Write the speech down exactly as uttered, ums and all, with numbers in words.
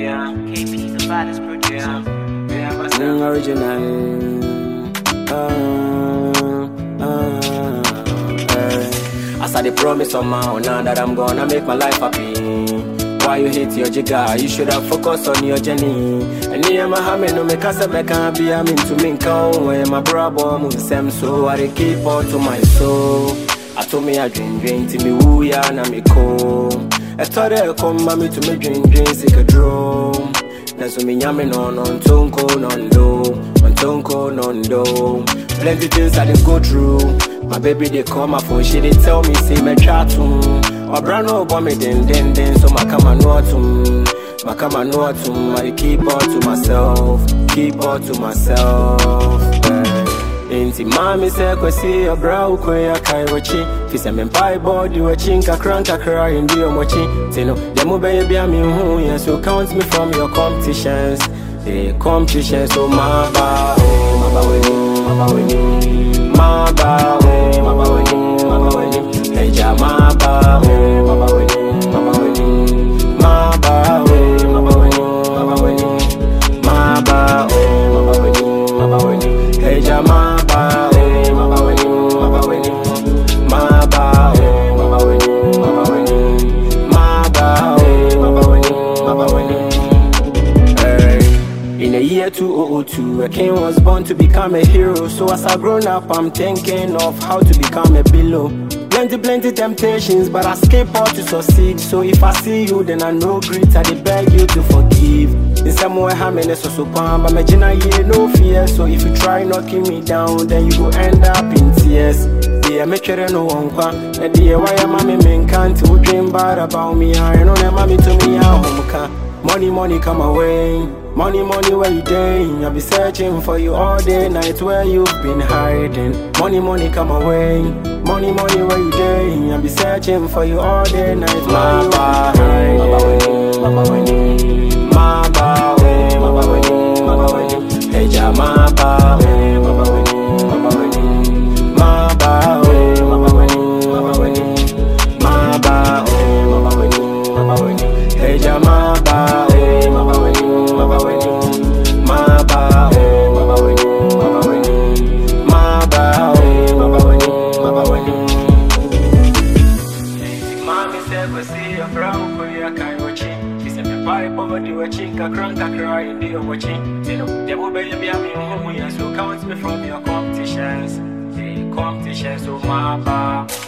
Yeah. K P, the baddest producer. Yeah. Yeah, what's mm, original. Uh, uh, uh. As I did promise on my own, now that I'm gonna make my life happy. Why you hate your jigger? You should have focused on your journey. And me and my hammer no make us a can be a mean to me count where my brother moon sem so I keep on to my soul. I told me I drink drink to me woo ya na me ko. I thought I come by me to me drink drink sick a drum. That's me yammy non on tonko non do on tonko non do. Plenty things I didn't go through. My baby they call my phone, she they tell me say me chat to. My brand no bomb me den den den, so my come and know to, my come and know to. I keep on to myself, keep on to myself. Inti mami se kwa si ya brow kwe ya kai wachi. Fisa mempai body wachi nka kranka kra indi yo mochi. Tino demu baby ya mi hu ya so count me from your competitions. The competitions so ma ba oh ma ba weni ma ba weni ma ba oh ma ba weni ma ba weni hey ja ma ba oh ma ba weni ma ba weni ma ba oh ma ba weni ma ba weni ma ba oh ma ba weni ma ba weni hey ja ma ba oh ma ba weni ma ba weni ma ba oh ma ba weni ma ba weni ma ba oh ma ba weni ma ba weni. In the year two thousand two, a king was born to become a hero. So as I grown up, I'm thinking of how to become a below. Plenty, plenty temptations, but I escape all to succeed. So if I see you, then I know great. I beg you to forgive. In some way, I'm in a so palm, but imagine I hear no fear. So if you try knocking me down, then you go end up in tears. Yeah, make sure no one can. And yeah, why am I me can't dream bad about me? I know that mommy to me, I'm money, money come away. Money, money, where you day? I'll be searching for you all day, night where you've been hiding. Money, money, come away. Money, money, where you day? I'll be searching for you all day, night where you've been hiding. Mama weni, mama weni, mama weni, mama weni, hey ja mama weni, mama weni, mama weni, mama weni, mama weni, mama weni, mama weni, mama weni, mama weni, hey ja mama weni, mama weni. Mama weni, ma ba oh, mama weni, mama weni, ma ba oh, mama weni, mama weni. Mami se kwa si ya brown kwa ya kai wachi. Kisa me pai poverty wachi, kakranka cry indi yo wachi. Tino, debo baby ya mi umu ya so count me from your competitions. The competitions so ma ba.